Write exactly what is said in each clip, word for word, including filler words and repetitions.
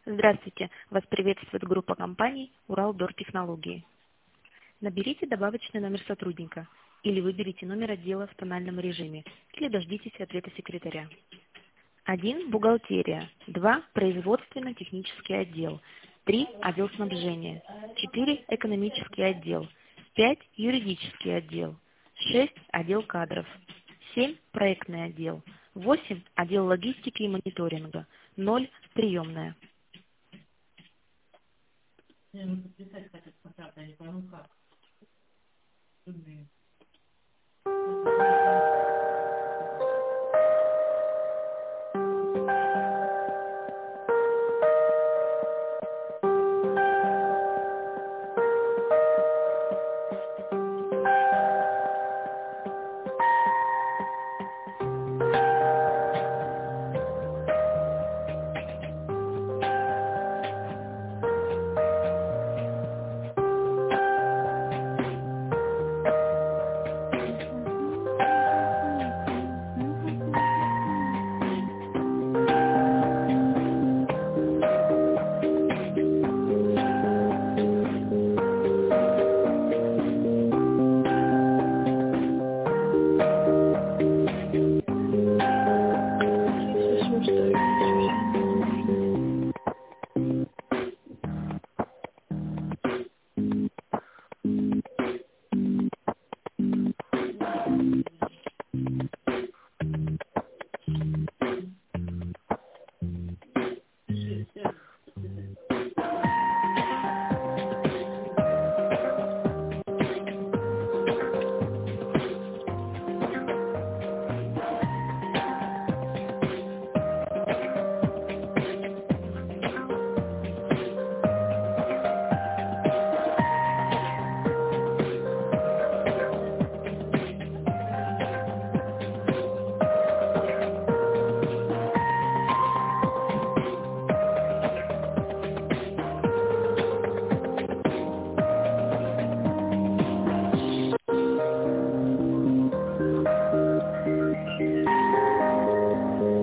Здравствуйте! Вас приветствует группа компаний «Уралдор-Технологии». Наберите добавочный номер сотрудника или выберите номер отдела в тональном режиме, или дождитесь ответа секретаря. один. Бухгалтерия. два. Производственно-технический отдел. три. Отдел снабжения. четыре. Экономический отдел. пять. Юридический отдел. шесть. Отдел кадров. семь. Проектный отдел. восемь. Отдел логистики и мониторинга. ноль. Приемная. Мне нужно писать хотят контракт, я не пойму как. Трудные.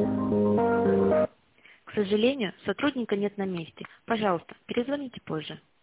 К сожалению, сотрудника нет на месте. Пожалуйста, перезвоните позже.